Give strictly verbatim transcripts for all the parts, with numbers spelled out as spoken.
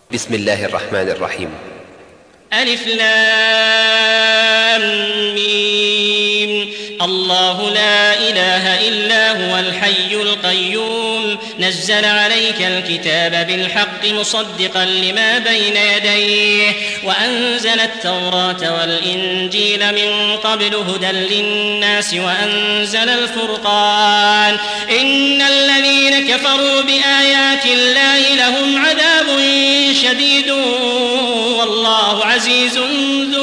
بسم الله الرحمن الرحيم. ألف لام ميم. الله لا إله إلا هو الحي القيوم نزل عليك الكتاب بالحق مصدقا لما بين يديه وأنزل التوراة والإنجيل من قبل هدى للناس وأنزل الفرقان إن الذين كفروا بآيات الله لهم عذاب شديد والله عزيز ذو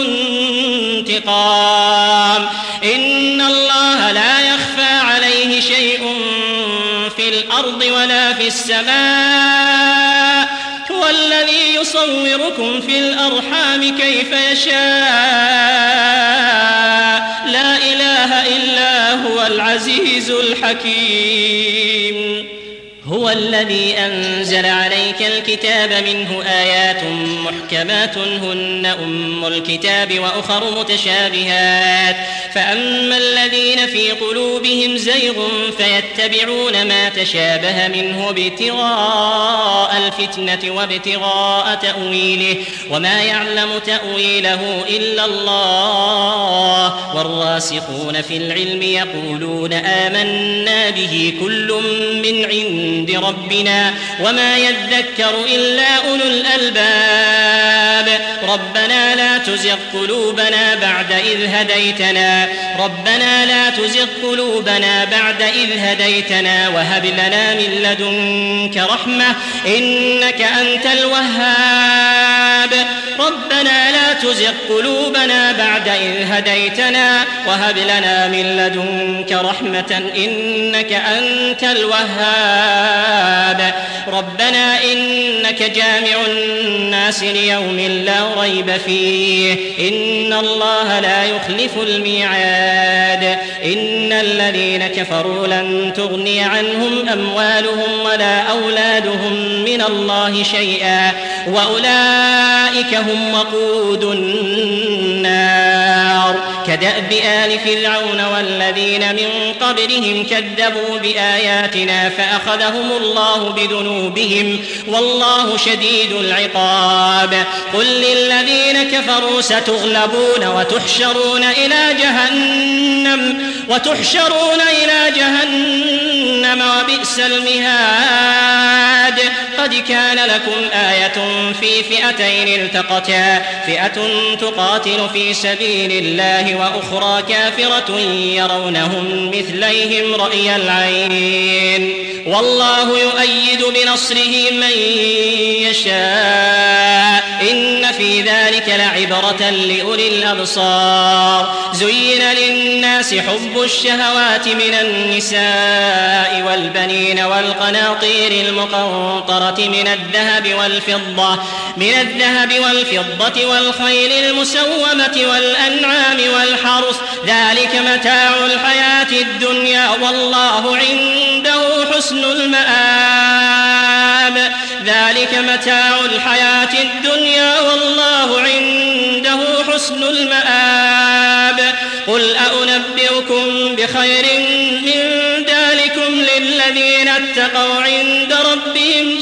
انتقام. إن الله لا يخفى عليه شيء في الأرض ولا في السماء هو الذي يصوركم في الأرحام كيف يشاء لا إله إلا هو العزيز الحكيم. هو الذي أنزل عليك الكتاب منه آيات محكمات هن أم الكتاب وأخر متشابهات فأما الذين في قلوبهم زيغ فيتبعون ما تشابه منه ابتغاء الفتنة وابتغاء تأويله وما يعلم تأويله إلا الله والراسخون في العلم يقولون آمنا به كل من عند عند ربنا وما يذكر إلا أولو الألباب. ربنا لا تزغ قلوبنا بعد إذ هديتنا ربنا لا تزغ قلوبنا بعد إذ هديتنا وهب لنا من لدنك رحمة إنك أنت الوهاب. ربنا لا تزغ قلوبنا بعد إذ هديتنا وهب لنا من لدنك رحمة إنك أنت الوهاب. ربنا إنك جامع الناس ليوم لا ريب فيه إن الله لا يخلف الميعاد. إن الذين كفروا لن تغني عنهم أموالهم ولا أولادهم من الله شيئا وأولئك هم وقود النار كدأب آل فرعون والذين من قبلهم كذبوا بآياتنا فأخذهم الله بذنوبهم والله شديد العقاب. قل للذين كفروا ستغلبون وتحشرون إلى جهنم وتحشرون إلى جهنم وبئس المهاد. قد كان لكم آية في فئتين التقتا فئة تقاتل في سبيل الله وأخرى كافرة يرونهم مثليهم رأي العين والله يؤيد بنصره من يشاء إن في ذلك لعبرة لأولي الأبصار. زين للناس حب الشهوات من النساء والبنين والقناطير المقنطرة من الذهب والفضة من الذهب والفضة والخيل المسومة والأنعام والحرث ذلك متاع الحياة الدنيا والله عنده حسن المآب. ذلك متاع الحياة الدنيا والله عنده حسن المآب. قل أنبئكم بخير من ذلكم للذين اتقوا عند ربهم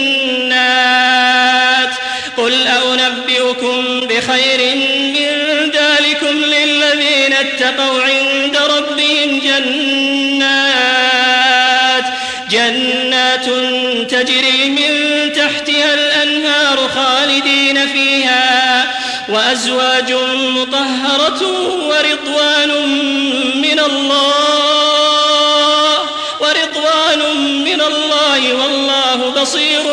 جنات قل أنبئكم بخير من ذلكم للذين اتقوا عند ربهم جنات جنات تجري من تحتها الأنهار خالدين فيها وأزواج مطهرة ورضوان من الله ورضوان من الله والله بصير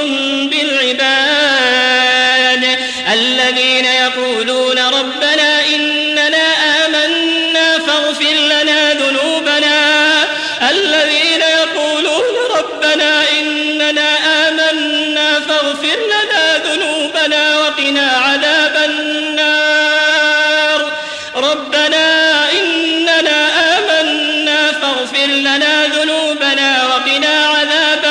بالعباد. الذين يقولون ربنا إننا آمنا فاغفر لنا ذنوبنا الذين يقولون ربنا إننا آمنا فاغفر لنا ذنوبنا وقنا عذاب النار ربنا إننا آمنا فاغفر لنا ذنوبنا وقنا عذاب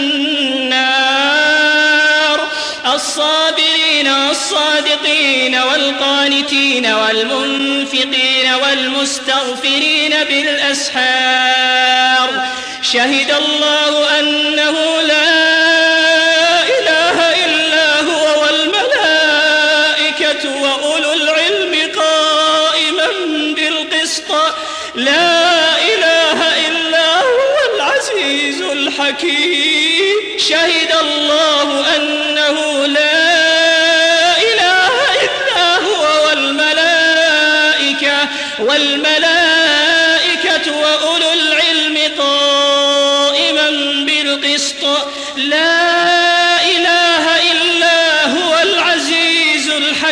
النار. الصابرين والصادقين والقانتين والمنفقين والمستغفرين بالأسحار. شهد الله أنه لا إله إلا هو الحكيم. شهد الله أنه لا إله إلا هو والملائكة والملائكة وأولو العلم قائما بالقسط لا إله إلا هو العزيز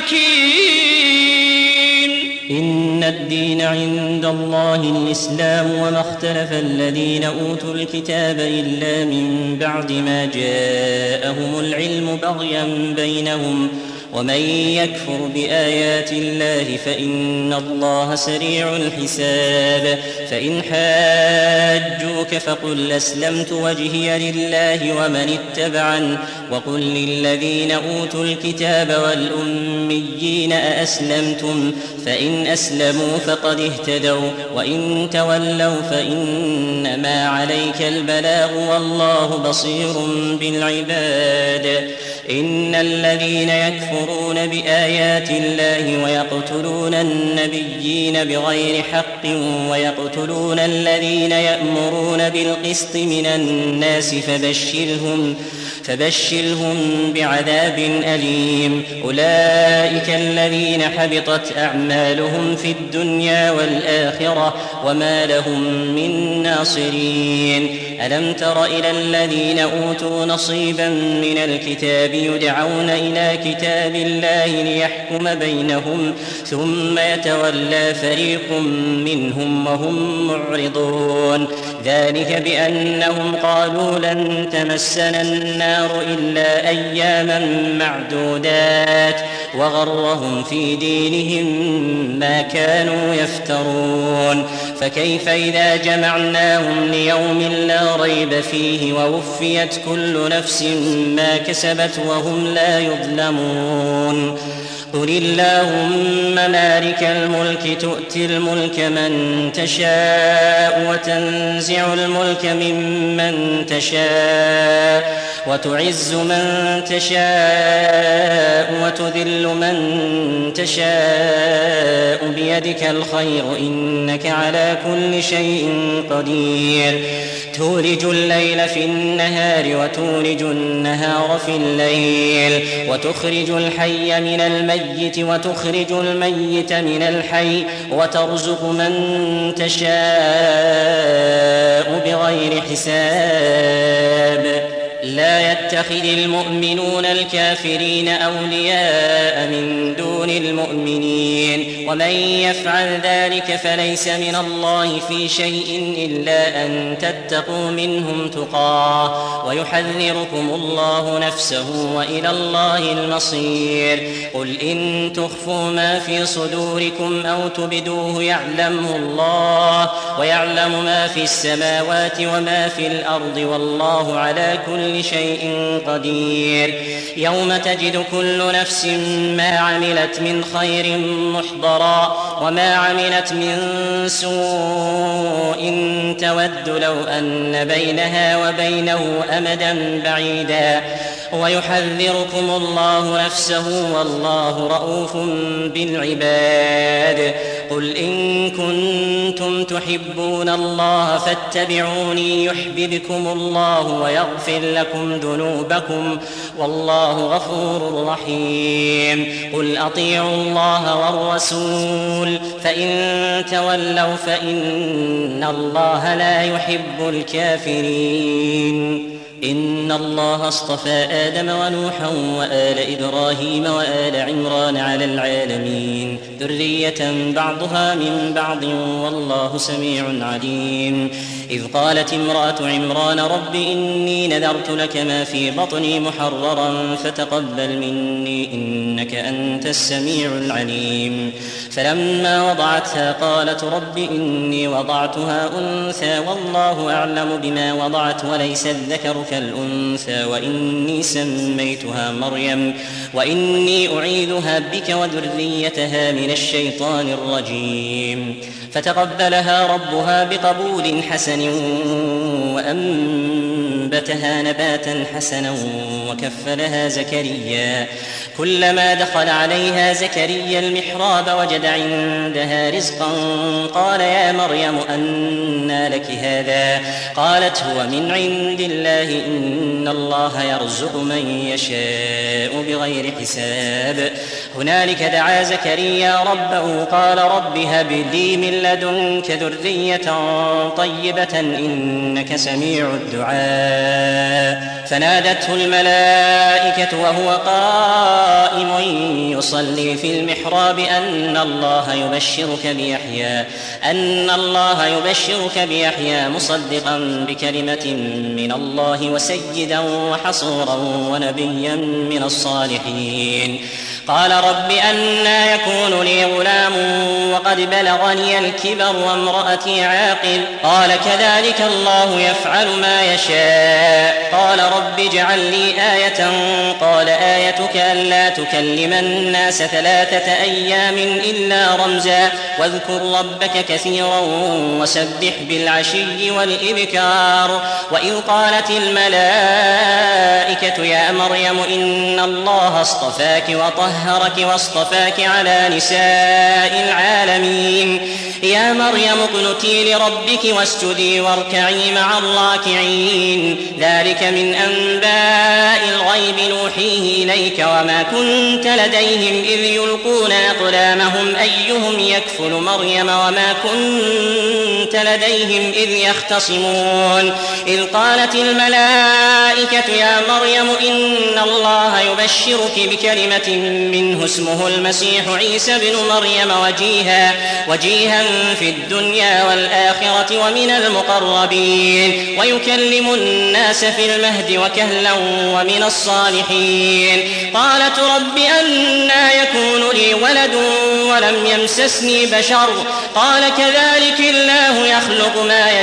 الحكيم. إن الدين عند الله الإسلام وما اختلف الذين أوتوا الكتاب إلا من بعد ما جاءهم العلم بغيا بينهم ومن يكفر بآيات الله فإن الله سريع الحساب. فإن حاجوك فقل أسلمت وجهي لله ومن اتبعن وقل للذين أوتوا الكتاب والأميين أأسلمتم فإن أسلموا فقد اهتدوا وإن تولوا فإنما عليك البلاغ والله بصير بالعباد. إن الذين يكفرون بآيات الله ويقتلون النبيين بغير حق ويقتلون الذين يأمرون بالقسط من الناس فبشرهم فبشرهم بعذاب أليم. أولئك الذين حبطت أعمالهم في الدنيا والآخرة وما لهم من ناصرين. ألم تر إلى الذين أوتوا نصيبا من الكتاب يدعون إلى كتاب الله ليحكم بينهم ثم يتولى فريق منهم وهم معرضون. ذلك بأنهم قالوا لن تمسنا النار إلا أياما معدودات وغرهم في دينهم ما كانوا يفترون. فكيف إذا جمعناهم ليوم لا ريب فيه ووفيت كل نفس ما كسبت وهم لا يظلمون. قل اللهم مالك الملك تؤتي الملك من تشاء وتنزع الملك ممن تشاء وتعز من تشاء وتذل من تشاء بيدك الخير إنك على كل شيء قدير. تولج الليل في النهار وتولج النهار في الليل وتخرج الحي من الميت وتخرج الميت من الحي وترزق من تشاء بغير حساب. لا يتخذ المؤمنون الكافرين أولياء من دون المؤمنين ومن يفعل ذلك فليس من الله في شيء إلا أن تتقوا منهم تقاه ويحذركم الله نفسه وإلى الله المصير. قل إن تخفوا ما في صدوركم أو تبدوه يعلمه الله ويعلم ما في السماوات وما في الأرض والله على كل شيء قدير. يوم تجد كل نفس ما عملت من خير محضرا وما عملت من سوء تود لو أن بينها وبينه أمدا بعيدا ويحذركم الله نفسه والله رؤوف بالعباد. قل إن كنتم تحبون الله فاتبعوني يحببكم الله ويغفر لكم ذنوبكم والله غفور رحيم. قل أطيعوا الله والرسول فإن تولوا فإن الله لا يحب الكافرين. إن الله اصطفى آدم ونوحا وآل إبراهيم وآل عمران على العالمين ذرية بعضها من بعض والله سميع عليم. إذ قالت امرأة عمران رب إني نذرت لك ما في بطني محررا فتقبل مني إنك أنت السميع العليم. فلما وضعتها قالت رب إني وضعتها أنثى والله أعلم بما وضعت وليس الذكر كالأنثى وإني سميتها مريم وإني أعيذها بك وذريتها من الشيطان الرجيم. فتقبلها ربها بقبول حسن وأما فأنبتها نباتا حسنا وكفلها زكريا. كلما دخل عليها زكريا المحراب وجد عندها رزقا قال يا مريم أنى لك هذا؟ قالت هو من عند الله إن الله يرزق من يشاء بغير حساب. هنالك دعا زكريا ربه قال رب هب لي من لدنك ذرية طيبة إنك سميع الدعاء. فنادته الملائكة وهو قائم يصلي في المحراب أن الله يبشرك بيحيى أن الله يبشرك بيحيى مصدقا بكلمة من الله وسيدا وحصورا ونبيا من الصالحين. قال رب أنى يكون لي غلام وقد بلغني الكبر وامرأتي عاقر؟ قال كذلك الله يفعل ما يشاء. قال رب اجعل لي آية. قال آيتك ألا تكلم الناس ثلاثة أيام إلا رمزا واذكر ربك كثيرا وسبح بالعشي والإبكار. وإذ قالت الملائكة يا مريم إن الله اصطفاك وطهرك واصطفاك على نساء العالمين. يا مريم اقنتي لربك واسجدي واركعي مع الراكعين. ذلك من أنباء الغيب نوحيه إليك وما كنت لديهم إذ يلقون أقلامهم أيهم يكفل مريم وما كنت لديهم إذ يختصمون. إذ قالت الملائكة يا مريم إن الله يبشرك بكلمة منه اسمه المسيح عيسى بن مريم وجيها, وجيها في الدنيا والآخرة ومن المقربين ويكلم الناس في المهد وكهلا ومن الصالحين. قالت رب أنى يكون لي ولد ولم يمسسني بشر؟ قال كذلك الله يخلق ما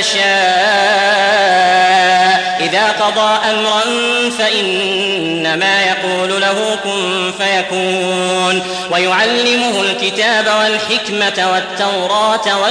يشاء إذا قضى أمرا فإنما يقول له كن فيكون. ويعلمه الكتاب والحكمة والتوراة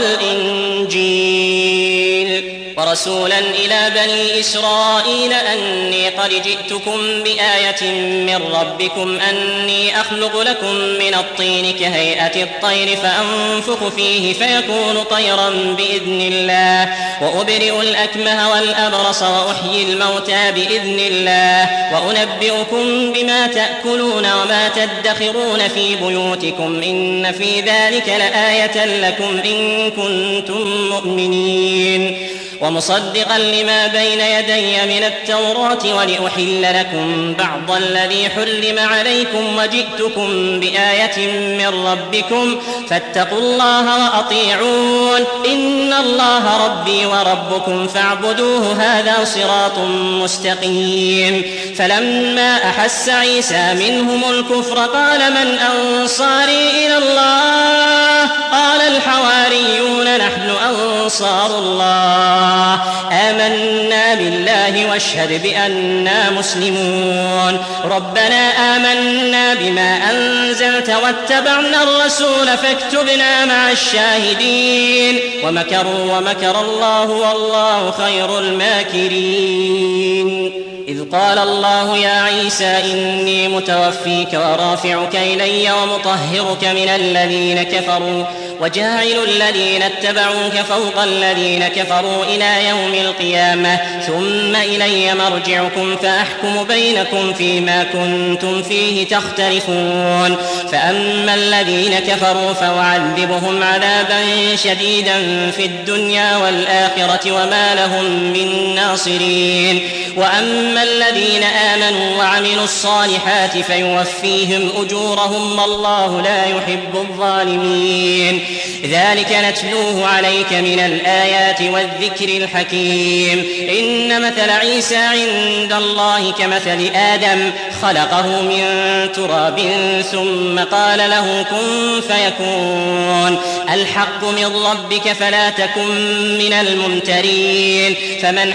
والإنجيل ورسولا إلى بني إسرائيل أني قد جئتكم بآية من ربكم أني أخلق لكم من الطين كهيئة الطير فأنفخ فيه فيكون طيرا بإذن الله وأبرئ الأكمه والأبرص وأحيي الموتى بإذن الله وأنبئكم بما تأكلون وما تدخرون في بيوتكم إن في ذلك لآية لكم إن كنتم مؤمنين. ومصدقا لما بين يدي من التوراة ولأحل لكم بعض الذي حرم عليكم وجئتكم بآية من ربكم فاتقوا الله وأطيعون إن الله ربي وربكم فاعبدوه هذا صراط مستقيم. فلما أحس عيسى منهم الكفر قال من أنصاري إلى الله؟ قال الحواريون نحن أنصار الله آمنا بالله واشهد بأننا مسلمون. ربنا آمنا بما أنزلت واتبعنا الرسول فاكتبنا مع الشاهدين. ومكروا ومكر الله والله خير الماكرين. إذ قال الله يا عيسى إني متوفيك ورافعك إلي ومطهرك من الذين كفروا وجاعل الذين اتبعوك فوق الذين كفروا إلى يوم القيامة ثم إلي مرجعكم فأحكم بينكم فيما كنتم فيه تختلفون. فأما الذين كفروا فأعذبهم عذابا شديدا في الدنيا والآخرة وما لهم من ناصرين. وأما الذين آمنوا وعملوا الصالحات فيوفيهم أجورهم والله لا يحب الظالمين. ذلك نتلوه عليك من الآيات والذكر الحكيم. إن مثل عيسى عند الله كمثل آدم خلقه من تراب ثم قال له كن فيكون. الحق من ربك فلا تكن من الممترين. فمن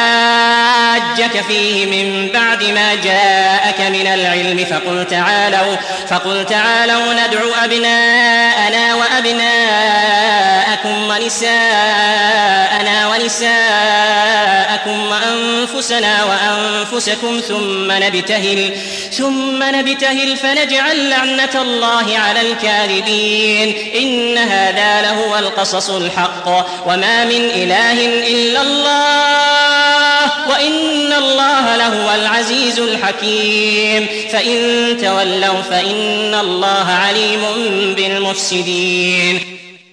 حاجك فيه من بعد ما جاءك من العلم فقل تعالوا, فقل تعالوا ندعو أبناءنا وأبناءنا أبناءكم ونساءنا ونساءكم وأنفسنا وأنفسكم ثم نبتهل ثم نبتهل فنجعل لعنة الله على الكاذبين إن هذا لهو القصص الحق وما من إله إلا الله وإن الله لهو العزيز الحكيم فإن تولوا فإن الله عليم بالمفسدين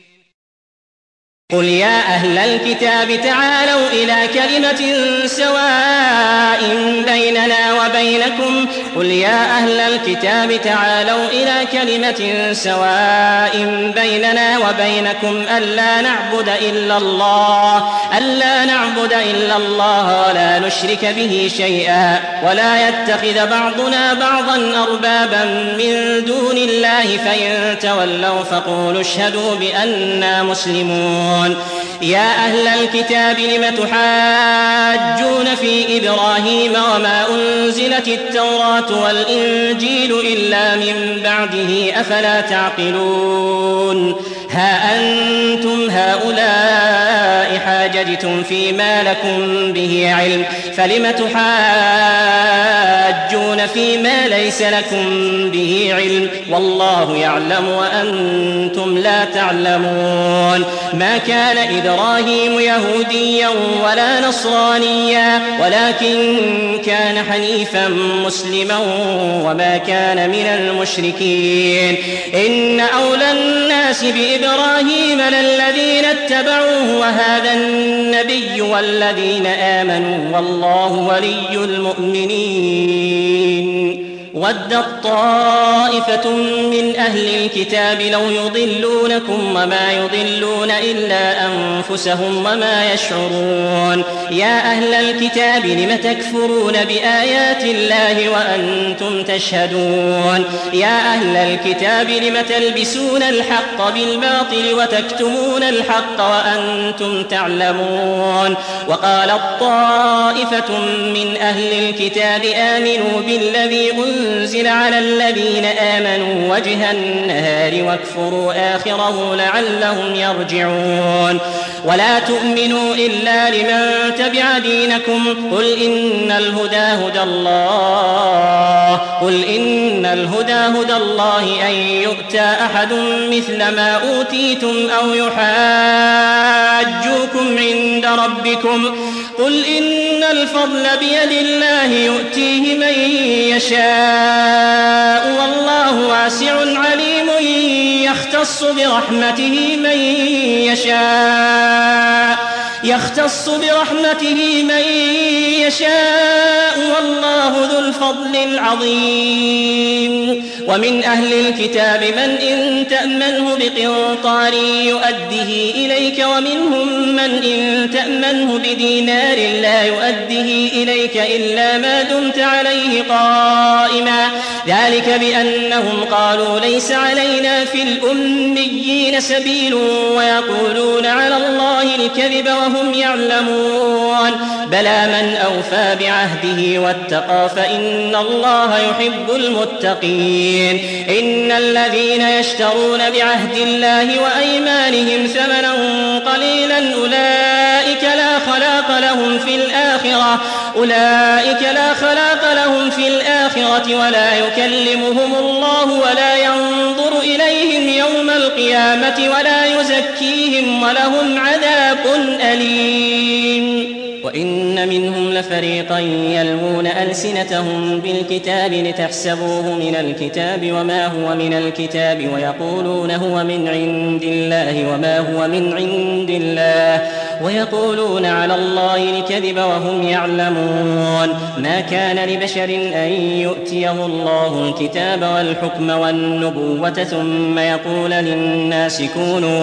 قل يا أهل الكتاب تعالوا إلى كلمة سواء بيننا وبينكم قل يا أهل الكتاب تعالوا إلى كلمة سواء بيننا وبينكم ألا نعبد إلا الله ألا نعبد إلا الله ولا نشرك به شيئا ولا يتخذ بعضنا بعضا أربابا من دون الله فإن تولوا فقولوا اشهدوا بأننا مسلمون يا أهل الكتاب لم تحاجون في إبراهيم وما أنزلت التوراة والإنجيل إلا من بعده أفلا تعقلون ها أنتم هؤلاء حاججتم فيما لكم به علم فلم تحاجون فيما ليس لكم به علم والله يعلم وأنتم لا تعلمون ما كان إبراهيم يهوديا ولا نصرانيا ولكن كان حنيفا مسلما وما كان من المشركين إن أولى الناس بإبراهيم للذين اتبعوه وهذا النبي والذين آمنوا والله ولي المؤمنين ودت طائفة من أهل الكتاب لو يضلونكم وما يضلون إلا أنفسهم وما يشعرون يا أهل الكتاب لم تكفرون بآيات الله وأنتم تشهدون يا أهل الكتاب لم تلبسون الحق بالباطل وتكتمون الحق وأنتم تعلمون وقالت طائفة من أهل الكتاب آمنوا بالذي أنزل على الذين آمنوا وجه النهار واكفروا آخره لعلهم يرجعون ولا تؤمنوا إلا لمن تبع دينكم قل إن الهدى هدى الله قل إن الهدى هدى الله أن يؤتى أحد مثل ما أوتيتم أو يحاجوكم عند ربكم قل إن الفضل بيد الله يؤتيه من يشاء والله واسع عليم يختص برحمته من يشاء يختص برحمته من يشاء والله ذو الفضل العظيم ومن أهل الكتاب من إن تأمنه بقنطار يؤده إليك ومنهم من إن تأمنه بدينار لا يؤده إليك إلا ما دمت عليه قائما ذلك بأنهم قالوا ليس علينا في الأميين سبيل ويقولون على الله الكذب وهم يعلمون بلى من أوفى بعهده واتقى فإن الله يحب المتقين إن الذين يشترون بعهد الله وأيمانهم ثمنا قليلا أولئك لا خلاق لهم في الآخرة أولئك لا خلاق لهم في الآخرة ولا يكلمهم الله ولا ينظر إليهم يوم القيامة ولا يزكيهم ولهم عذاب أليم وإن منهم لفريقا يلوون ألسنتهم بالكتاب لتحسبوه من الكتاب وما هو من الكتاب ويقولون هو من عند الله وما هو من عند الله ويقولون على الله الكذب وهم يعلمون ما كان لبشر أن يؤتيه الله الكتاب والحكم والنبوة ثم يقول للناس كونوا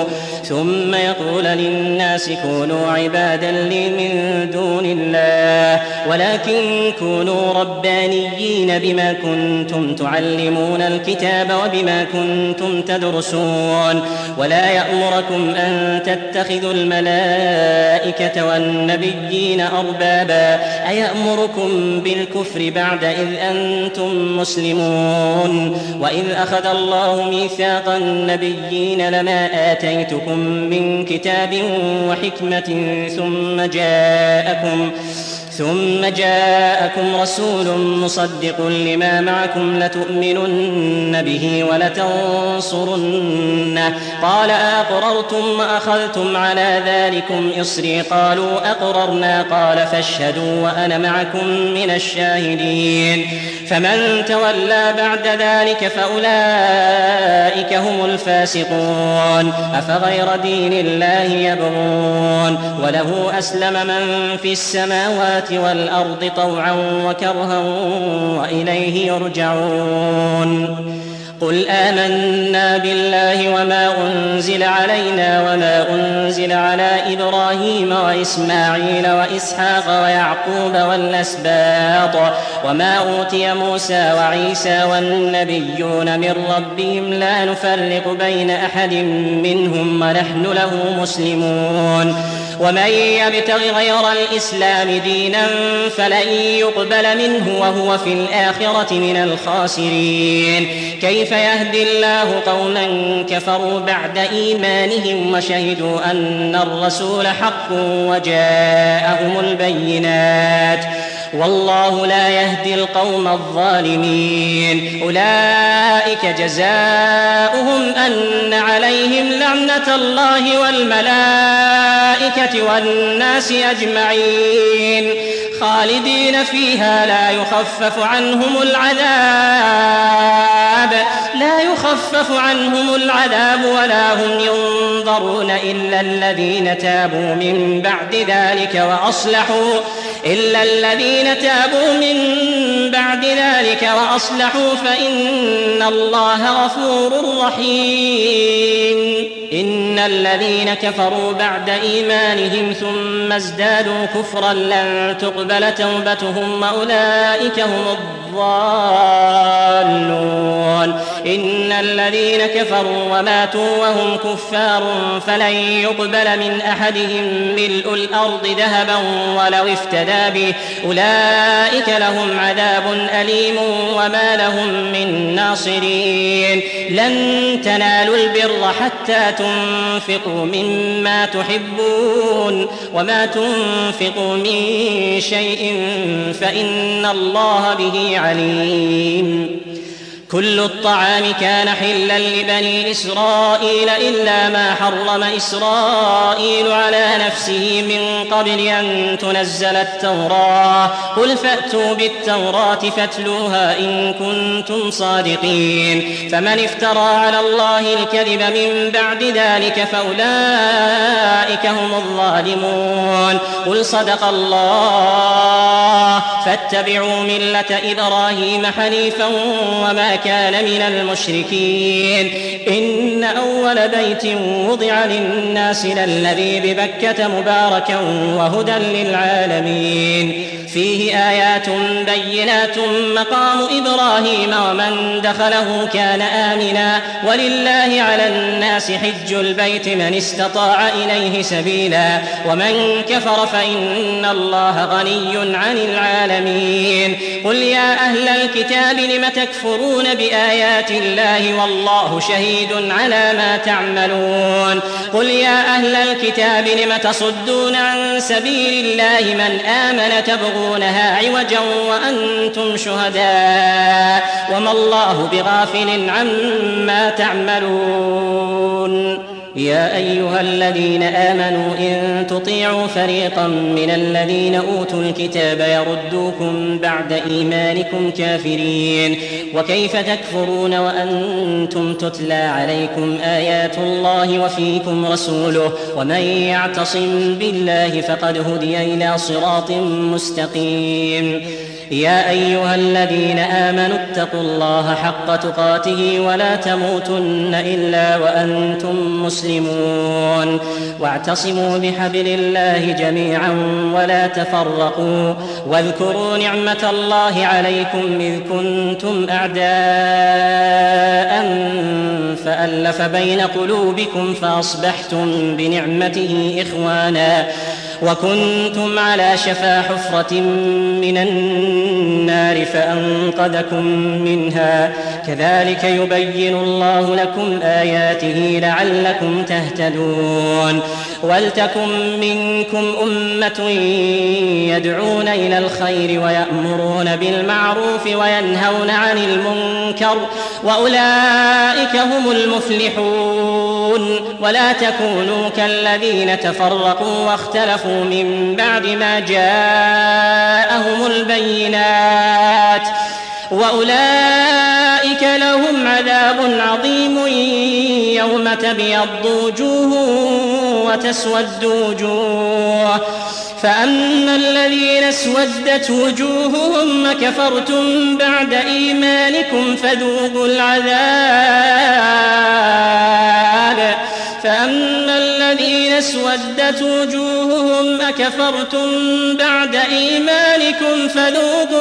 ثم يقول للناس كونوا عبادا لي من دون الله ولكن كونوا ربانيين بما كنتم تعلمون الكتاب وبما كنتم تدرسون ولا يأمركم أن تتخذوا الملائكة والنبيين أربابا أيأمركم بالكفر بعد إذ أنتم مسلمون وإذ أخذ الله ميثاق النبيين لما آتيتكم من كتاب وحكمة ثم جاءكم ثم جاءكم رسول مصدق لما معكم لتؤمنن به ولتنصرنه قال أقررتم وأخذتم على ذلكم إصري قالوا أقررنا قال فاشهدوا وأنا معكم من الشاهدين فمن تولى بعد ذلك فأولئك هم الفاسقون أفغير دين الله يبغون وله أسلم من في السماوات والأرض طوعا وكرها وإليه يرجعون قل آمنا بالله وما أنزل علينا وما أنزل على إبراهيم وإسماعيل وإسحاق ويعقوب والأسباط وما أوتي موسى وعيسى والنبيون من ربهم لا نفرق بين أحد منهم ونحن له مسلمون ومن يبتغ غير الإسلام دينا فلن يقبل منه وهو في الآخرة من الخاسرين كيف يهدي الله قوما كفروا بعد إيمانهم وشهدوا أن الرسول حق وجاءهم البينات والله لا يهدي القوم الظالمين أولئك جزاؤهم أن عليهم لعنة الله والملائكة والناس أجمعين خالدين فيها لا يخفف عنهم العذاب لا يخفف عنهم العذاب ولا هم ينظرون إلا الذين تابوا من بعد ذلك وأصلحوا إلا الذين تابوا من بعد ذلك وأصلحوا فإن الله غفور رحيم إن الذين كفروا بعد إيمانهم ثم ازدادوا كفرا لن تقبل توبتهم وأولئك هم الضالون إن الذين كفروا وماتوا وهم كفار فلن يقبل من أحدهم ملء الأرض ذهبا ولو افتدى به أولئك لهم عذاب أليم وما لهم من ناصرين لن تنالوا البر حتى تنفقوا مما تحبون وما تنفقوا من شيء فإن الله به عليم كل الطعام كان حلا لبني إسرائيل إلا ما حرم إسرائيل على نفسه من قبل أن تنزل التوراة قل فأتوا بالتوراة فاتلوها إن كنتم صادقين فمن افترى على الله الكذب من بعد ذلك فأولئك هم الظالمون قل صدق الله فاتبعوا ملة إبراهيم حنيفا وما كان من المشركين إن أول بيت وضع للناس للذي ببكة مباركا وهدى للعالمين فيه آيات بينات مقام إبراهيم ومن دخله كان آمنا ولله على الناس حج البيت من استطاع إليه سبيلا ومن كفر فإن الله غني عن العالمين قل يا أهل الكتاب لم تكفرون بآيات الله والله شهيد على ما تعملون قل يا أهل الكتاب لم تصدون عن سبيل الله من آمن تبغونها عوجا وأنتم شهداء وما الله بغافل عما تعملون يا أيها الذين آمنوا إن تطيعوا فريقا من الذين أوتوا الكتاب يردوكم بعد إيمانكم كافرين وكيف تكفرون وأنتم تتلى عليكم آيات الله وفيكم رسوله ومن يعتصم بالله فقد هدي إلى صراط مستقيم يا أيها الذين آمنوا اتقوا الله حق تقاته ولا تموتن إلا وأنتم مسلمون واعتصموا بحبل الله جميعا ولا تفرقوا واذكروا نعمة الله عليكم إذ كنتم أعداء فألف بين قلوبكم فأصبحتم بنعمته إخوانا وكنتم على شفا حفرة من النار فأنقذكم منها كذلك يبين الله لكم آياته لعلكم تهتدون ولتكن منكم أمة يدعون إلى الخير ويأمرون بالمعروف وينهون عن المنكر وأولئك هم المفلحون ولا تكونوا كالذين تفرقوا واختلفوا من بعد ما جاءهم البينات وأولئك لهم عذاب عظيم يوم تبيض وجوه وتسود وجوه فأما الذين اسودت وجوههم كفرتم بعد إيمانكم فذوقوا العذاب فأما الذين اسودت وجوههم أكفرتم بعد إيمانكم فذوقوا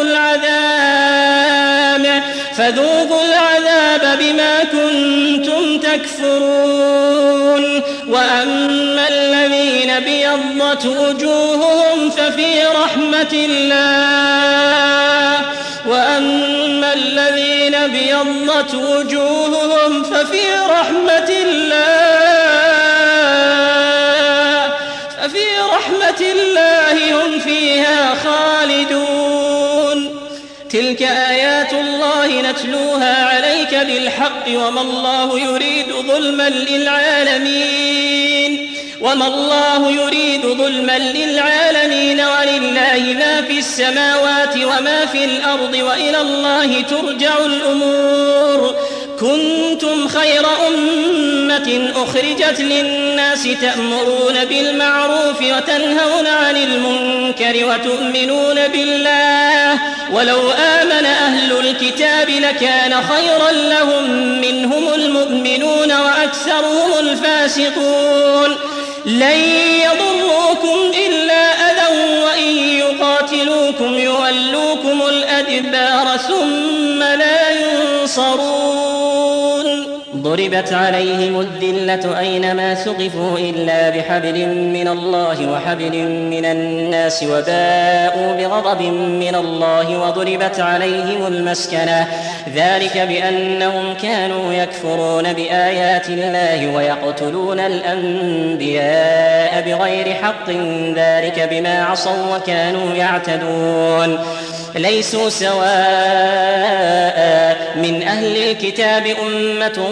العذاب فذوقوا العذاب بما كنتم تكفرون وأما الذين بيضت وجوههم ففي رحمة الله وأما الذين بيضت وجوههم ففي رحمة الله ففي رحمة الله هم فيها خالدون تلك آيات الله نتلوها عليك بالحق وما الله يريد ظلما للعالمين وما الله يريد ظلما للعالمين ولله ما في السماوات وما في الأرض وإلى الله ترجع الأمور كنتم خير أمة أخرجت للناس تأمرون بالمعروف وتنهون عن المنكر وتؤمنون بالله ولو آمن أهل الكتاب لكان خيرا لهم منهم المؤمنون وأكثرهم الفاسقون لن يضروكم إلا أذى وإن يقاتلوكم يولوكم الأدبار ثم لا ينصرون ضربت عليهم الذلة أينما ثقفوا إلا بحبل من الله وحبل من الناس وباءوا بغضب من الله وضربت عليهم المسكنة ذلك بأنهم كانوا يكفرون بآيات الله ويقتلون الأنبياء بغير حق ذلك بما عصوا وكانوا يعتدون ليسوا سواء من أهل الكتاب أمة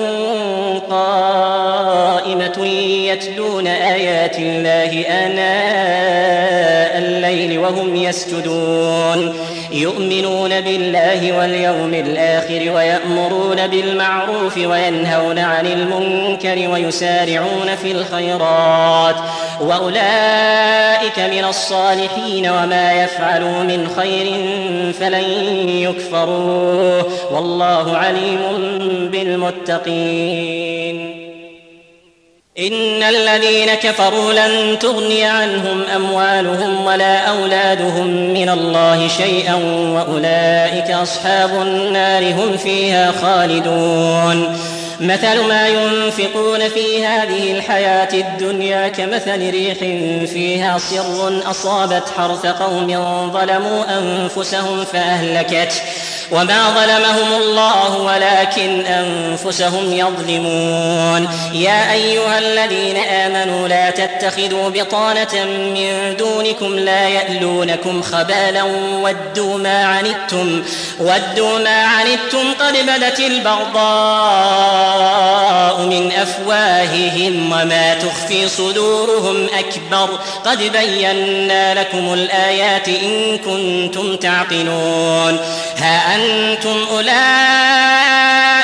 قائمة يتلون آيات الله آناء الليل وهم يسجدون يؤمنون بالله واليوم الآخر ويأمرون بالمعروف وينهون عن المنكر ويسارعون في الخيرات وأولئك من الصالحين وما يفعلوا من خير فلن يكفروه والله عليم بالمتقين إن الذين كفروا لن تغني عنهم أموالهم ولا أولادهم من الله شيئا وأولئك أصحاب النار هم فيها خالدون مثل ما ينفقون في هذه الحياة الدنيا كمثل ريح فيها صر أصابت حرث قوم ظلموا أنفسهم فأهلكت وما ظلمهم الله ولكن أنفسهم يظلمون يا أيها الذين آمنوا لا تتخذوا بطانة من دونكم لا يألونكم خبالا ودوا ما عنتم ودوا ما عنتم قد بدت البغضاء من أفواههم وما تخفي صدورهم أكبر قد بينا لكم الآيات إن كنتم تعقلون ها أنتم أولئك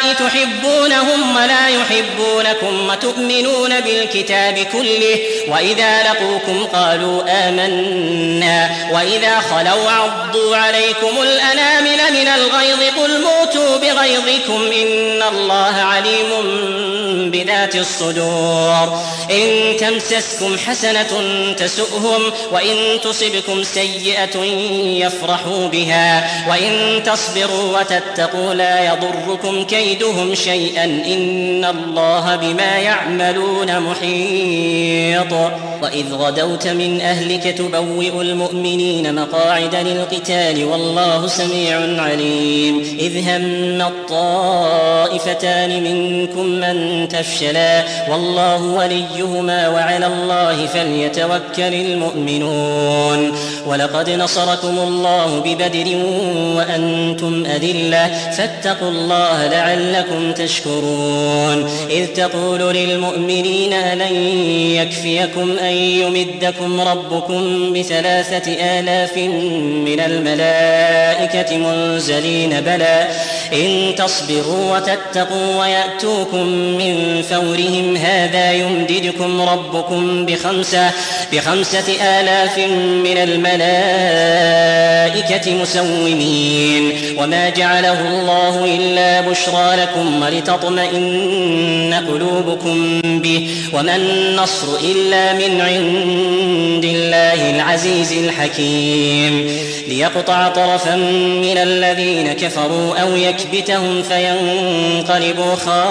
تحبونهم ولا يحبونكم وتؤمنون بالكتاب كله وإذا لقوكم قالوا آمنا وإذا خلوا عضوا عليكم الأنامل من الغيظ قل موتوا بغيظكم إن الله عليم بذات الصدور إن تمسسكم حسنة تسؤهم وإن تصبكم سيئة يفرحوا بها وإن تصبروا وتتقوا لا يضركم كيدهم شيئا إن الله بما يعملون محيط وإذ غدوت من أهلك تبوئ المؤمنين مقاعد للقتال والله سميع عليم إذ هم الطائفتان منكم من تفشلا والله وليهما وعلى الله فليتوكل المؤمنون ولقد نصركم الله ببدر وأنتم أذلة فاتقوا الله لعلكم تشكرون إذ تقول للمؤمنين لن يكفيكم أن يمدكم ربكم بثلاثة آلاف من الملائكة منزلين بلى إن تصبروا وتتقوا ويأتوكم من فورهم هذا يمددكم ربكم بخمسة, بخمسة آلاف من الملائكة مسومين وما جعله الله إلا بشرى لكم ولتطمئن قلوبكم به وما النصر إلا من عند الله العزيز الحكيم ليقطع طرفا من الذين كفروا أو يكبتهم فينقلبوا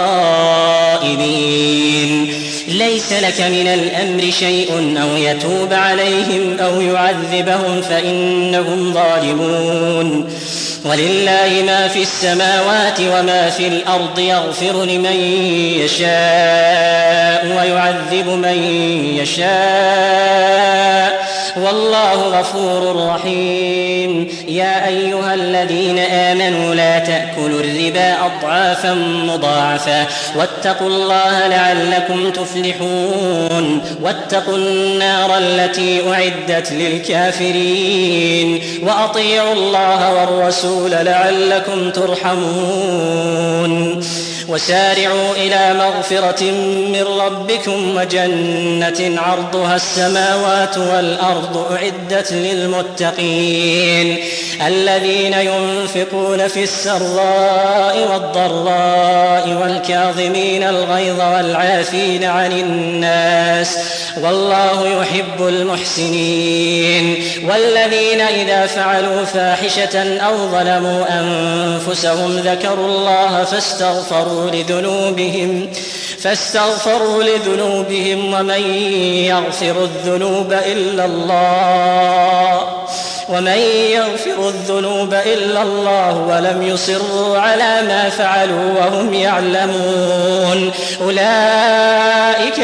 خائبين ليس لك من الأمر شيء أو يتوب عليهم أو يعذبهم فإنهم ظالمون ولله ما في السماوات وما في الأرض يغفر لمن يشاء ويعذب من يشاء والله غفور رحيم يا أيها الذين آمنوا لا تأكلوا الربا أضعافا مضاعفة واتقوا الله لعلكم تفلحون واتقوا النار التي أعدت للكافرين وأطيعوا الله والرسول لعلكم ترحمون وسارعوا إلى مغفرة من ربكم وجنة عرضها السماوات والأرض أعدت للمتقين الذين ينفقون في السراء والضراء والكاظمين الغيظ والعافين عن الناس والله يحب المحسنين والذين إذا فعلوا فاحشة أو ظلموا أنفسهم ذكروا الله فاستغفروا لذنوبهم فاستغفروا لذنوبهم ومن يغفر الذنوب إلا الله ومن يغفر الذنوب إلا الله ولم يصروا على ما فعلوا وهم يعلمون أولئك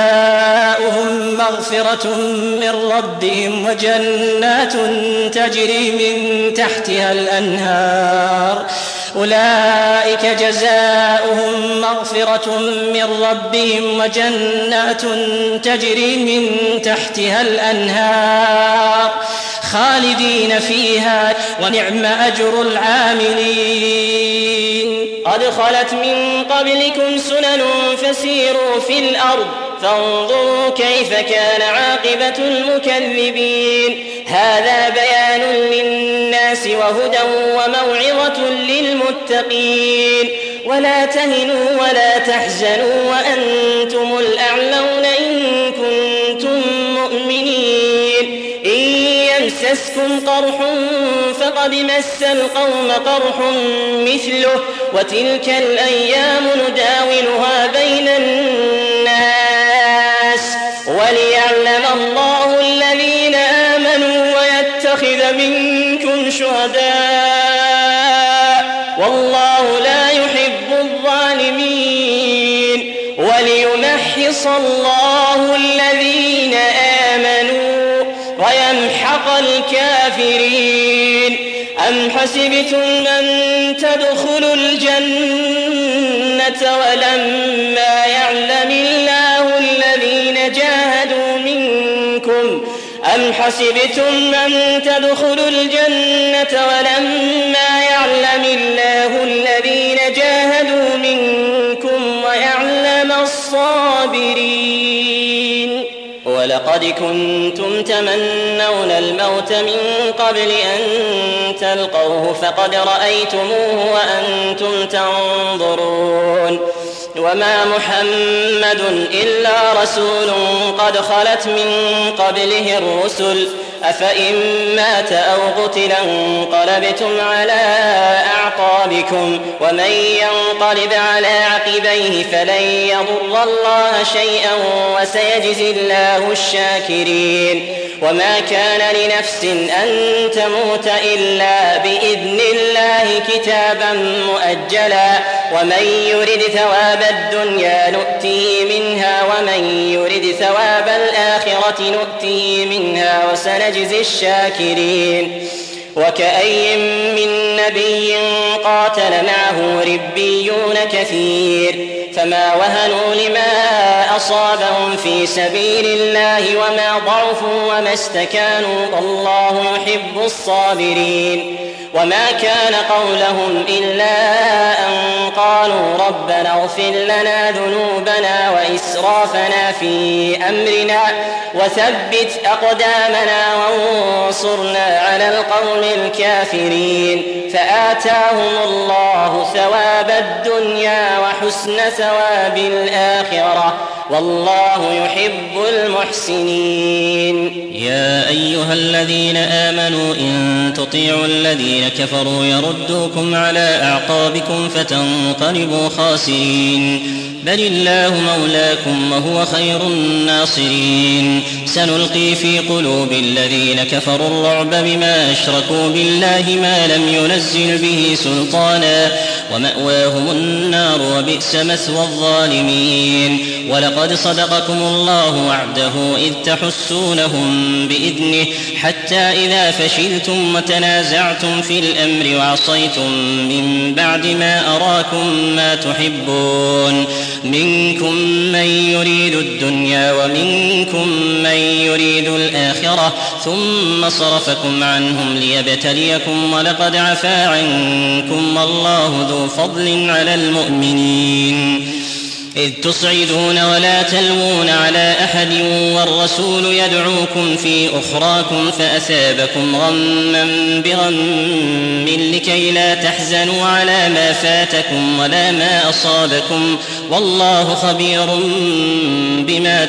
جزاؤهم مغفرة من ربهم وجنات تجري من تحتها الأنهار أولئك جزاؤهم مغفرة من ربهم وجنات تجري من تحتها الأنهار خالدين فيها ونعم أجر العاملين قد خلت من قبلكم سنن فسيروا في الأرض فانظروا كيف كان عاقبة المكذبين هذا بيان للناس وهدى وموعظة للمتقين ولا تهنوا ولا تحزنوا وأنتم الأعلون إن كنتم مؤمنين إن يمسسكم قرح فقد مس القوم قرح مثله وتلك الأيام نداولها بين الناس وليعلم الله الذين آمنوا ويتخذ منكم شهداء والله لا يحب الظالمين وليمحص الله الذين آمنوا ويمحق الكافرين أم حسبتم أن تدخلوا الجنة ولما يعلم الله الذين جاهدوا منكم أم حسبتم أن تدخلوا الجنة ولما يعلم الله الذين جاهدوا منكم ويعلم الصابرين ولقد كنتم تمنون الموت من قبل أن تلقوه فقد رأيتموه وأنتم تنظرون وما محمد إلا رسول قد خلت من قبله الرسل أفإن مات أو قتل انقلبتم على أعقابكم ومن ينقلب على عقبيه فلن يضر الله شيئا وسيجزي الله الشاكرين وما كان لنفس أن تموت إلا بإذن الله كتابا مؤجلا ومن يرد ثواب الدنيا نؤته منها ومن يرد ثواب الآخرة نؤته منها وسنجزي الشاكرين وكأي من نبي قاتل معه ربيون كثير فما وهنوا لما أصابهم في سبيل الله وما ضعفوا وما استكانوا والله يحب الصابرين وما كان قولهم إلا أن قالوا ربنا اغفر لنا ذنوبنا وإسرافنا في أمرنا وثبت أقدامنا وانصرنا على القوم الكافرين فآتاهم الله ثواب الدنيا وحسن ثواب الآخرة والله يحب المحسنين. يا أيها الذين آمنوا إن تطيعوا الذين كفروا يردوكم على أعقابكم فتنقلبوا خاسرين بل الله مولاكم وهو خير الناصرين. سنلقي في قلوب الذين كفروا الرعب بما أشركوا بالله ما لم ينزل به سلطانا ومأواهم النار وبئس مثوى الظالمين. ولقد صدقكم الله وعده إذ تحسونهم بإذنه حتى إذا فشلتم وتنازعتم في الأمر وعصيتم من بعد ما أراكم ما تحبون منكم من يريد الدنيا ومنكم من يريد الآخرة ثم صرفكم عنهم ليبتليكم ولقد عفا عنكم والله ذو فضل على المؤمنين إذ تصعدون ولا تلوون على أحد والرسول يدعوكم في أخراكم فأثابكم غما بغم لكي لا تحزنوا على ما فاتكم ولا ما أصابكم والله خبير بما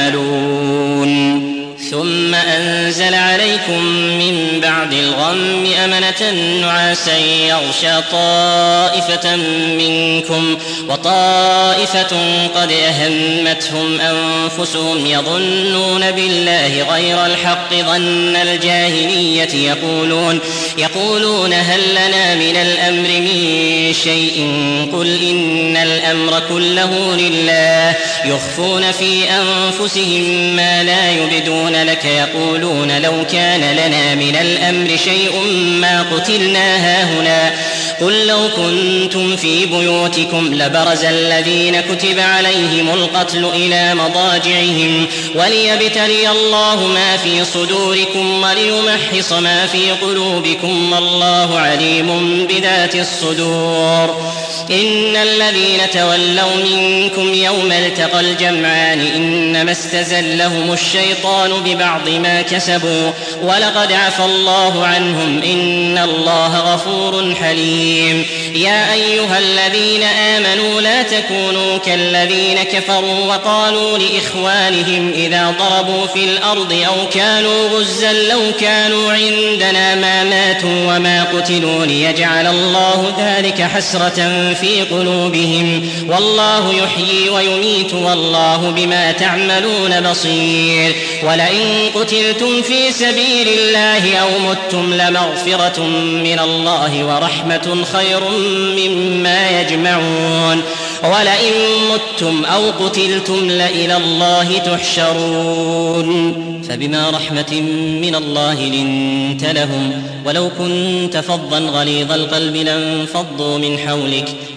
تعملون. ثم أنزل عليكم من بعد الغم أمنة نعاسا يغشى طائفة منكم وطائفة قد أهمتهم أنفسهم يظنون بالله غير الحق ظن الجاهلية يقولون, يقولون هل لنا من الأمر من شيء قل إن الأمر كله لله يخفون في أنفسهم ما لا يبدون لك يقولون لو كان لنا من الأمر شيء ما قتلنا هاهنا قل لو كنتم في بيوتكم لبرز الذين كتب عليهم القتل إلى مضاجعهم وليبتلي الله ما في صدوركم وليمحص ما في قلوبكم والله عليم بذات الصدور. إن الذين تولوا منكم يوم التقى الجمعان إنما استزلهم الشيطان ببعض ما كسبوا ولقد عفى الله عنهم إن الله غفور حليم. يا أيها الذين آمنوا لا تكونوا كالذين كفروا وقالوا لإخوانهم إذا ضربوا في الأرض أو كانوا غزا لو كانوا عندنا ما ماتوا وما قتلوا ليجعل الله ذلك حسرة في قلوبهم والله يحيي ويميت والله بما تعملون بصير. ولئن قتلتم في سبيل الله أو متم لمغفرة من الله ورحمة خير مما يجمعون. ولئن متم أو قتلتم لإلى الله تحشرون. فبما رحمة من الله لنت لهم ولو كنت فظا غليظ القلب لانفضوا من حولك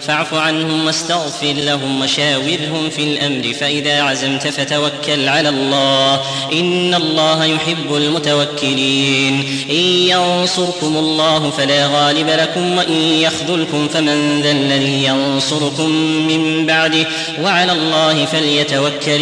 فاعف عنهم واستغفر لهم وشاورهم في الأمر فإذا عزمت فتوكل على الله إن الله يحب المتوكلين إن ينصركم الله فلا غالب لكم وإن يخذلكم فمن ذا الذي ينصركم من بعده وعلى الله فليتوكل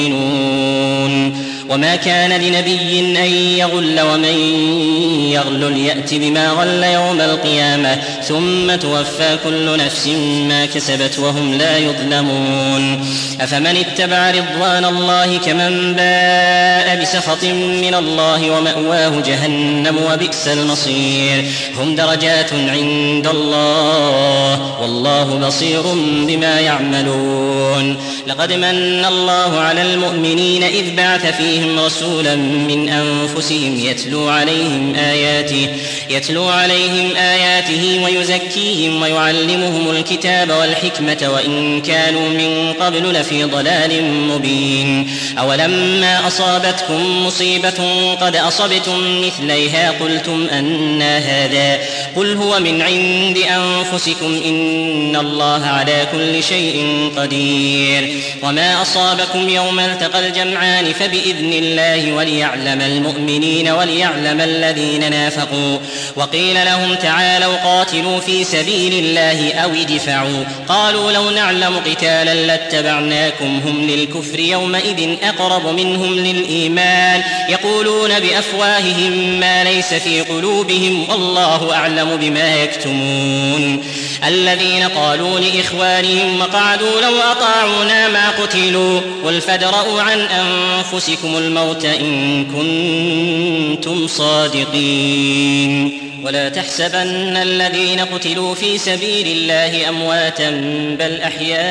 المؤمنون وما كان لنبي أن يغل ومن يغلل يأت بما غل يوم القيامة ثم توفى كل نفس ما كسبت وهم لا يظلمون أفمن اتبع رضوان الله كمن باء بسخط من الله ومأواه جهنم وبئس المصير هم درجات عند الله والله بصير بما يعملون لقد من الله على المؤمنين إذ بعث فيهم رسولا من أنفسهم يتلو عليهم آياته يتلو عليهم آياته ويزكيهم ويعلمهم الكتاب والحكمة وإن كانوا من قبل لفي ضلال مبين أولما أصابتكم مصيبة قد أصبتم مثليها قلتم أنى هذا قل هو من عند أنفسكم إن الله على كل شيء قدير وما أصابكم يوم التقى الجمعان فبإذن الله وليعلم المؤمنين وليعلم الذين نافقوا وقيل لهم تعالوا قاتلوا في سبيل الله أو ادفعوا قالوا لو نعلم قتالا لاتبعناكم هم للكفر يومئذ أقرب منهم للإيمان يقولون بأفواههم ما ليس في قلوبهم والله أعلم بما يكتمون الذين قالوا لإخوانهم وقعدوا لو أطاعونا ما قتلوا قل فادرءوا عن أنفسكم الموت إن كنتم صادقين ولا تحسبن الذين قتلوا في سبيل الله أمواتا بل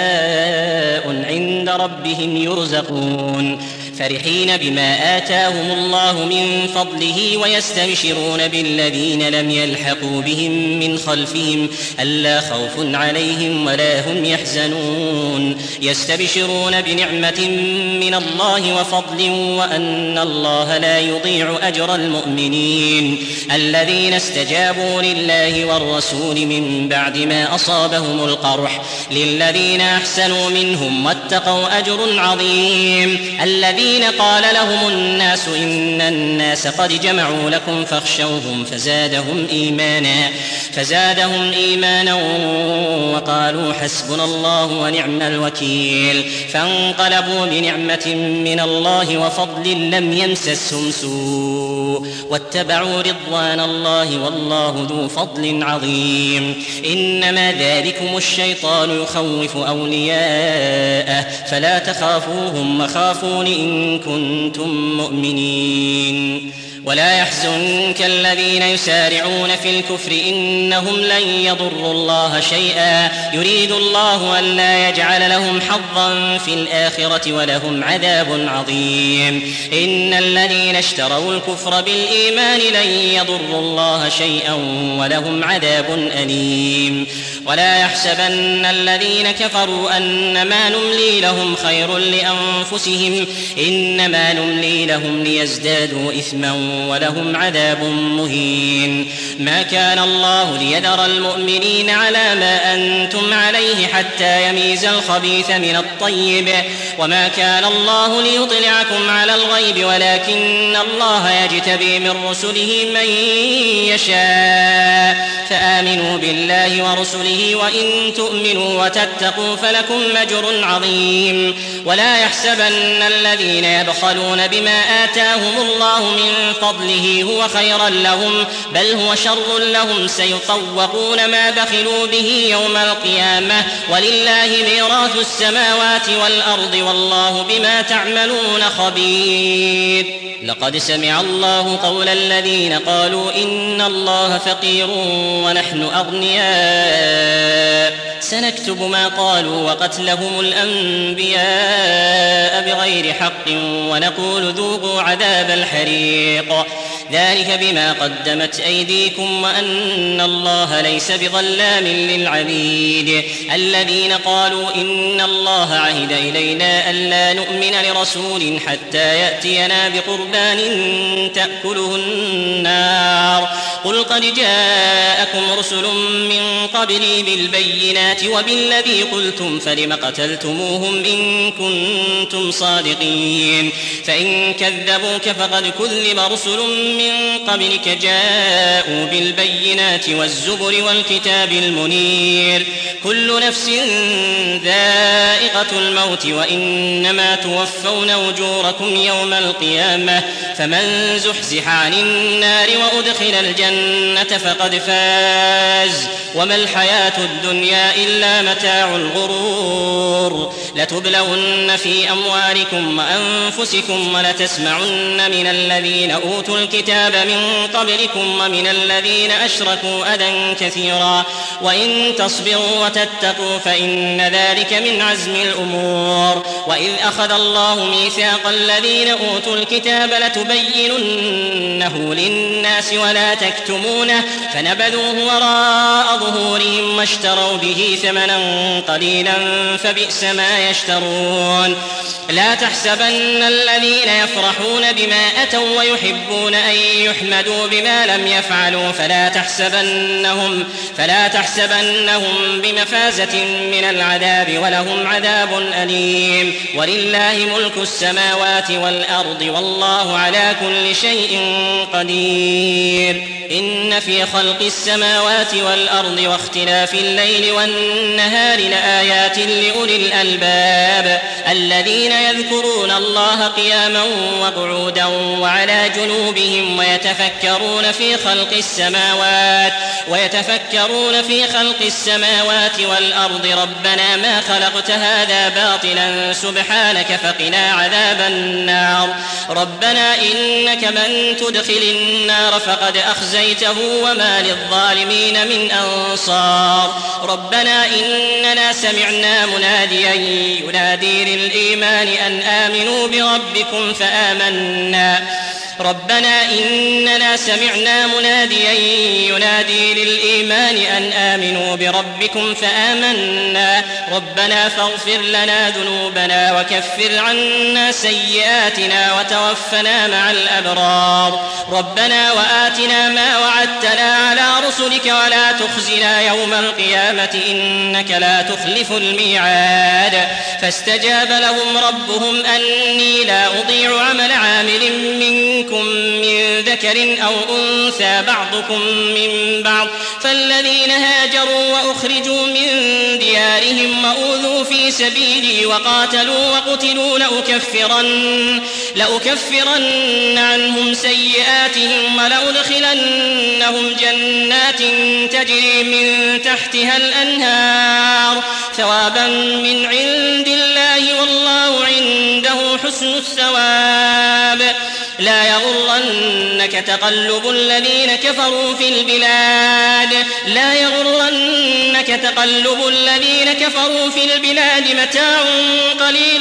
أحياء عند ربهم يرزقون فرحين بما آتاهم الله من فضله ويستبشرون بالذين لم يلحقوا بهم من خلفهم ألا خوف عليهم ولا هم يحزنون يستبشرون بنعمة من الله وفضل وأن الله لا يضيع أجر المؤمنين الذين استجابوا لله والرسول من بعد ما أصابهم القرح للذين أحسنوا منهم واتقوا أجر عظيم الذين قال لهم الناس إن الناس قد جمعوا لكم فاخشوهم فزادهم إيمانا فزادهم إيمانا وقالوا حسبنا الله ونعم الوكيل فانقلبوا بنعمة من الله وفضل لم يمسسهم سوء واتبعوا رضوان الله والله ذو فضل عظيم إنما ذلكم الشيطان يخوف أولياءه فلا تخافوهم وخافون إن كنتم مؤمنين ولا يحزنك الذين يسارعون في الكفر إنهم لن يضروا الله شيئا يريد الله ألا يجعل لهم حظا في الآخرة ولهم عذاب عظيم إن الذين اشتروا الكفر بالإيمان لن يضروا الله شيئا ولهم عذاب أليم ولا يحسبن الذين كفروا أنما نملي لهم خير لأنفسهم إنما نملي لهم ليزدادوا إثما ولهم عذاب مهين ما كان الله ليذر المؤمنين على ما أنتم عليه حتى يميز الخبيث من الطيب وما كان الله ليطلعكم على الغيب ولكن الله يجتبي من رسله من يشاء فآمنوا بالله ورسله وإن تؤمنوا وتتقوا فلكم أجر عظيم ولا يحسبن الذين يبخلون بما آتاهم الله من فضله هو خيرا لهم بل هو شر لهم سيطوقون ما بخلوا به يوم القيامة ولله ميراث السماوات والأرض والله بما تعملون خبير لقد سمع الله قول الذين قالوا إن الله فقير ونحن أغنياء سنكتب ما قالوا وقتلهم الأنبياء بغير حق ونقول ذوقوا عذاب الحريق ذلك بما قدمت أيديكم وأن الله ليس بظلام للعبيد الذين قالوا إن الله عهد إلينا ألا نؤمن لرسول حتى يأتينا بقربان تأكله النار قل قد جاءكم رسل من قبلي بالبينات وبالذي قلتم فلم قتلتموهم إن كنتم صادقين فإن كذبوك فقد كذب رسل من قبلك جاءوا بالبينات والزبر والكتاب المنير كل نفس ذائقة الموت وإنما توفون أجوركم يوم القيامة فمن زحزح عن النار وأدخل الجنة فقد فاز وما الحياة الدنيا إلا متاع الغرور لتبلون في أموالكم وأنفسكم ولتسمعن من الذين أوتوا الكتاب من قبلكم ومن الذين أشركوا أذى كثيرا وإن تصبروا وتتقوا فإن ذلك من عزم الأمور وإذ أخذ الله ميثاق الذين أوتوا الكتاب لتبيننه للناس ولا تكتمونه فنبذوه وراء ظهورهم واشتروا به ثمنا قليلا فبئس ما يشترون لا تحسبن الذين يفرحون بما أتوا ويحبون أن يحمدوا بما لم يفعلوا فلا تحسبنهم, فلا تحسبنهم بمفازة من العذاب ولهم عذاب أليم ولله ملك السماوات والأرض والله على كل شيء قدير إن في خلق السماوات والأرض واختلاف الليل والنهار لآيات لأولي الألباب الذين يذكرون الله قياما وقعودا وعلى جنوبهم ويتفكرون في خلق السماوات ويتفكرون في خلق السماوات والأرض ربنا ما خلقت هذا باطلا سبحانك فقنا عذاب النار ربنا إنك من تدخل النار فقد أخزيته وما للظالمين من أنصار ربنا إننا سمعنا مناديا ينادي للإيمان أن آمنوا بربكم فآمنا ربنا إننا سمعنا مناديا ينادي للإيمان أن آمنوا بربكم فآمنا ربنا فاغفر لنا ذنوبنا وكفر عنا سيئاتنا وتوفنا مع الأبرار ربنا وآتنا ما وعدتنا على رسلك ولا تخزنا يوم القيامة إنك لا تخلف الميعاد فاستجاب لهم ربهم أني لا أضيع عمل عامل منكم من ذكر أو أنثى بعضكم من بعض فالذين هاجروا وأخرجوا من ديارهم وأوذوا في سبيلي وقاتلوا وقتلوا لأكفرن, لأكفرن عنهم سيئاتهم ولأدخلنهم جنات تجري من تحتها الأنهار ثوابا من عند الله والله عنده حسن الثواب لا يغرنك تقلب الذين كفروا في البلاد لا يغرنك تقلب الذين كفروا في البلاد متاع قليل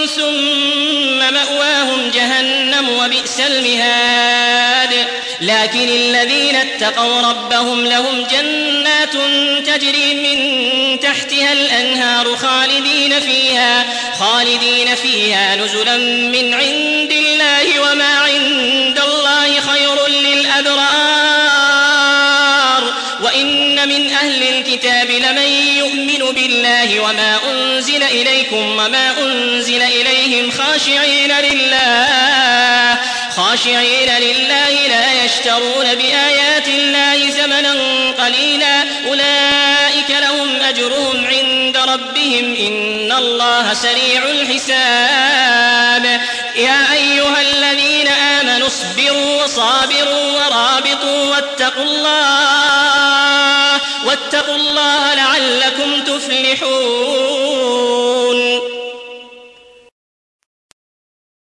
ثم مأواهم جهنم وبئس المهاد لكن الذين اتقوا ربهم لهم جنات تجري من تحتها الأنهار خالدين فيها خالدين فيها نزلا من عند الله وما عند الله خير للأبرار وإن من أهل الكتاب لمن يؤمن بالله وما أنزل إليكم وما أنزل إليهم خاشعين لله خاشعين لله لا يشترون بآيات الله ثمنا قليلا أولئك لهم أجرهم عند ربهم إن الله سريع الحساب يا أيها الذين آمنوا اصبروا وصابروا ورابطوا واتقوا الله واتقوا الله لعلكم تفلحون